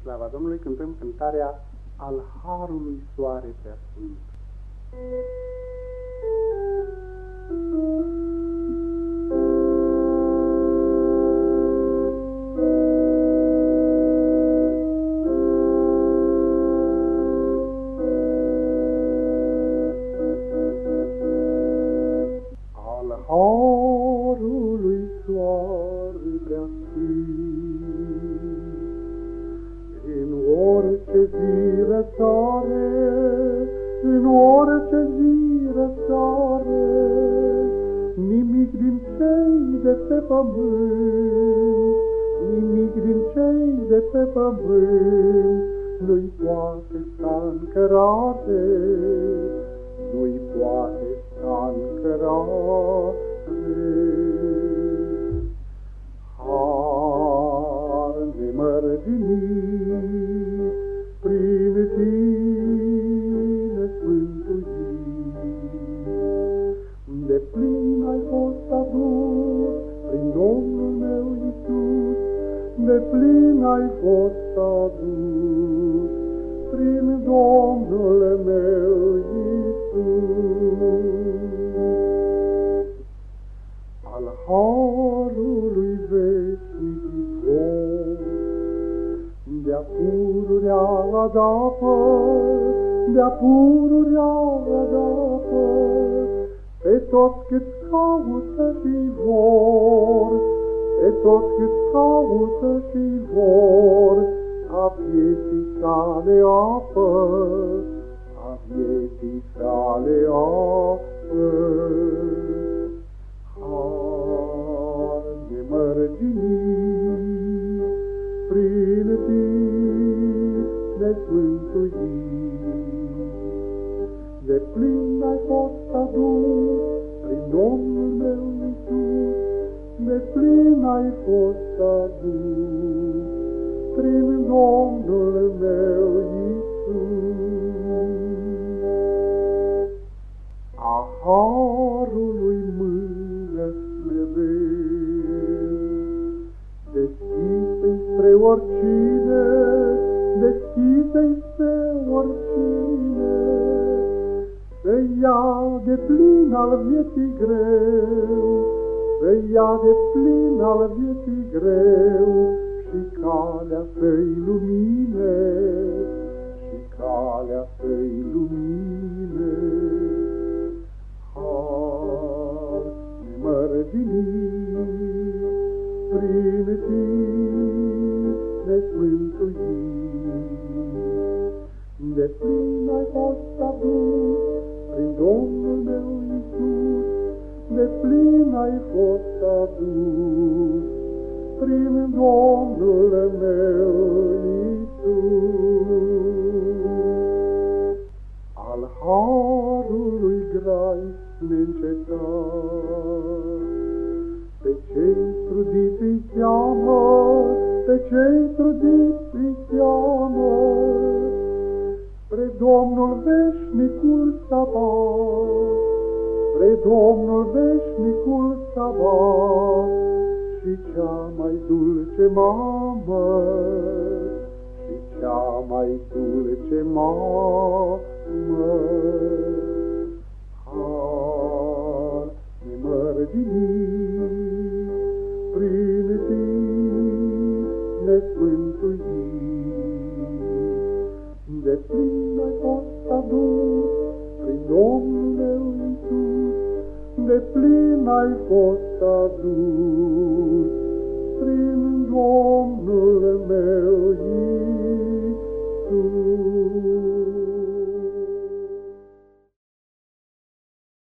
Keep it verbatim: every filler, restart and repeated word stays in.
slava Domnului, cântăm cântarea Al Harului Soare prea Sfânt. Al Harului Soare prea Sfânt, în orice zi răsare, în orice zi răsare, nimic din cei de pe pământ, nimic din cei de pe pământ, nu-i poate sta în cărare, nu-i poate sta în cărare. Har nemărginit, prin tine sfântuit, de plin ai fost adus prin Domnul meu Iisus, de plin ai fost adus prin Domnul meu Iisus. Al harului veșnic izvor, de-a pururea adapă, de-a pururea adapă, pe toți câți caută și vor, pe toți câți caută și vor, a vieții sale apă, a vieții sale apă. Har nemărginit, prin tine sfântuit, de plin ai fost adus prin Domnul meu Iisus, de plin ai fost adus prin Domnul meu Iisus. A harului mână mereu, deschise-i spre oricine, deschise-i spre oricine, să ia de plin al vieții greu, să ia de plin al vieții greu, și calea să-i lumine, și calea să-i lumine. Har nemărginit, prin tine sfântuit, de plin ai fost adus prin Domnul meu Iisus, de plin ai fost adus prin Domnul meu Iisus. Al harului grai neîncetat, pe cei trudiți îi cheamă, pe cei trudiți îi cheamă, spre Domnul veșnicul sabat, spre Domnul veșnicul sabat, și cea mai dulce mamă, și cea mai dulce mamă. Har nemărginit, prin tine sfântuit, de plin ai fost adus prin Domnul meu Iisus, de plin ai fost adus prin Domnul meu